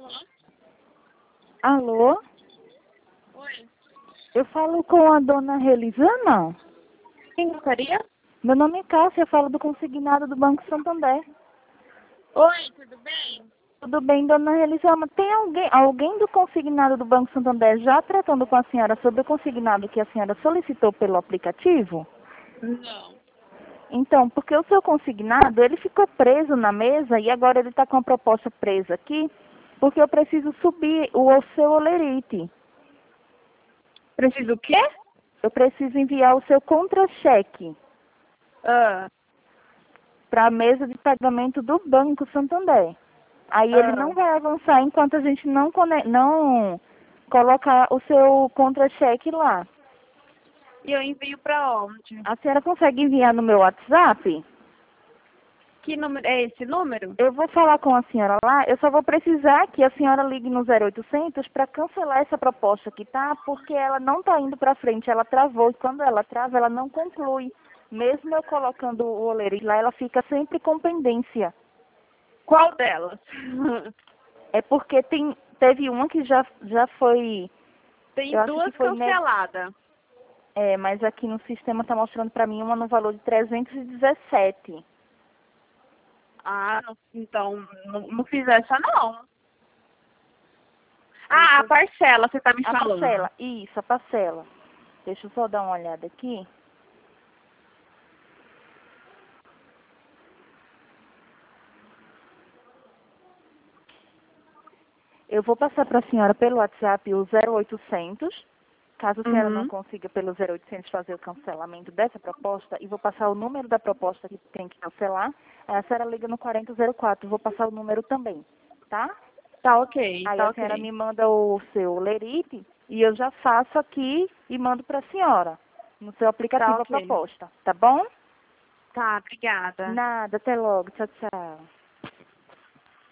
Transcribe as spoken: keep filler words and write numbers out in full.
Alô? Oi. Eu falo com a dona Relisana? Quem gostaria? Meu nome é Cássia, eu falo do consignado do Banco Santander. Oi, tudo bem? Tudo bem, dona Relisana? Tem alguém, alguém do consignado do Banco Santander já tratando com a senhora sobre o consignado que a senhora solicitou pelo aplicativo? Não. Então, porque o seu consignado, ele ficou preso na mesa e agora ele está com a proposta presa aqui, porque eu preciso subir o, o seu olerite. Preciso o quê? Eu preciso enviar o seu contra-cheque Ah, para a mesa de pagamento do Banco Santander. Aí ele ah. não vai avançar enquanto a gente não, cone- não colocar o seu contra-cheque lá. E eu envio pra onde? A senhora consegue enviar no meu WhatsApp? Que número? É esse número? Eu vou falar com a senhora lá, eu só vou precisar que a senhora ligue no zero oitocentos para cancelar essa proposta aqui, tá? Porque ela não está indo para frente, ela travou e quando ela trava, ela não conclui. Mesmo eu colocando o olerite lá, ela fica sempre com pendência. Qual delas? É porque tem, teve uma que já, já foi, Tem eu acho que duas foi, ne- canceladas. é, mas aqui no sistema está mostrando para mim uma no valor de trezentos e dezessete. Ah, não, então não, não fiz essa não. Deixa Ah, a eu- parcela, você tá me A falando. parcela, isso, a parcela. Deixa eu só dar uma olhada aqui. Eu vou passar para a senhora pelo WhatsApp o zero oitocentos, caso a senhora não Uhum. consiga pelo zero oitocentos fazer o cancelamento dessa proposta, e vou passar o número da proposta que tem que cancelar. Aí a senhora liga no quarenta zero quatro, vou passar o número também, tá? Tá ok, Aí tá a senhora ok. me manda o seu lerite e eu já faço aqui e mando para a senhora, no seu Tá aplicativo a ok. proposta, tá bom? Tá, obrigada. Nada, até logo, tchau, tchau.